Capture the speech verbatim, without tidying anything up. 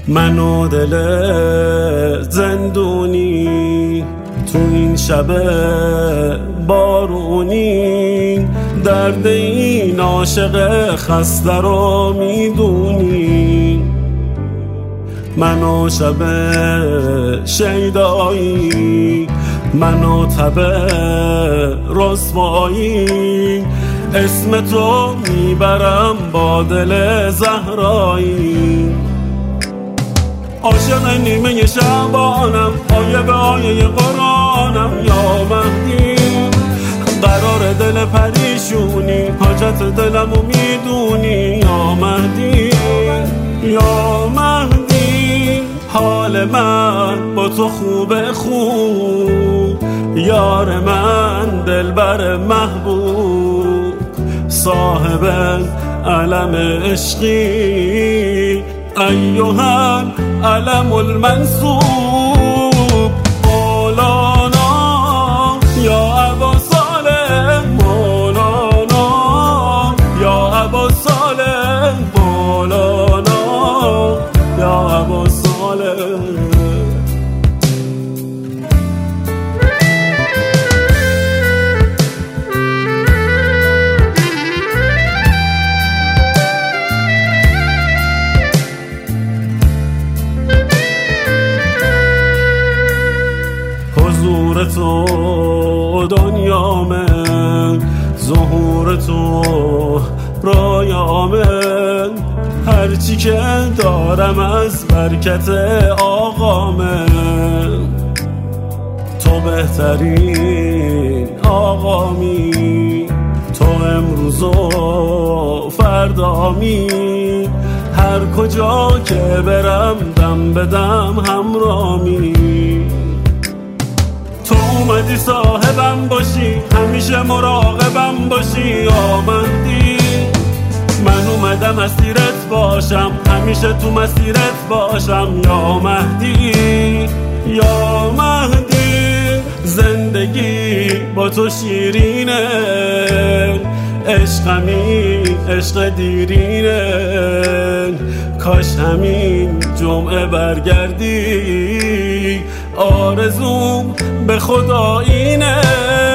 من و دل زندونی تو این شب بارونی، درد این عاشق خسته رو میدونی. من و شب شیدایی، من و تب رسوایی، اسم تو میبرم با دل زهرایی. عاشق نیمه شبانم، آیه به آیه قرآنم، یا مهدی قرار دل پریشونی، حاجت دلمو میدونی. یا مهدی یا مهدی حال من با تو خوبه خوب، یار من دلبر محبوب، صاحب علم عشقی، ایها علم المنصوب. مولانا یا ابا صالح، مولانا یا ابا صالح، مولانا یا ابا صالح. حضور تو دنیامه، ظهور تو رایامه، هرچی که دارم از برکت آقامه. تو بهترین آقامی، تو امروز و فردامی، هر کجا که برم دم بدم همرامی. تو اومدی صاحبم باشی، همیشه مراقبم باشی. یا مهدی من اومدم اسیرت باشم، همیشه تو مسیرت باشم. یا مهدی یا مهدی زندگی با تو شیرینه، عشقمی عشق دیرینه، کاش همین جمعه برگردی، آرزوم به خدا اینه.